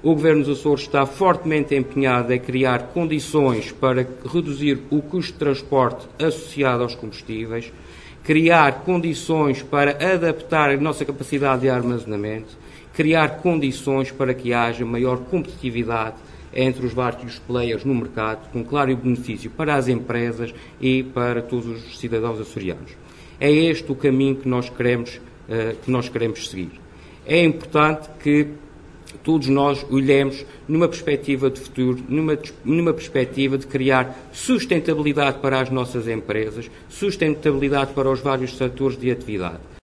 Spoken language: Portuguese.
O Governo dos Açores está fortemente empenhado em criar condições para reduzir o custo de transporte associado aos combustíveis, criar condições para adaptar a nossa capacidade de armazenamento, criar condições para que haja maior competitividade entre os vários players no mercado, com claro benefício para as empresas e para todos os cidadãos açorianos. É este o caminho que nós queremos seguir. É importante que todos nós olhemos numa perspectiva de futuro, numa perspectiva de criar sustentabilidade para as nossas empresas, sustentabilidade para os vários setores de atividade.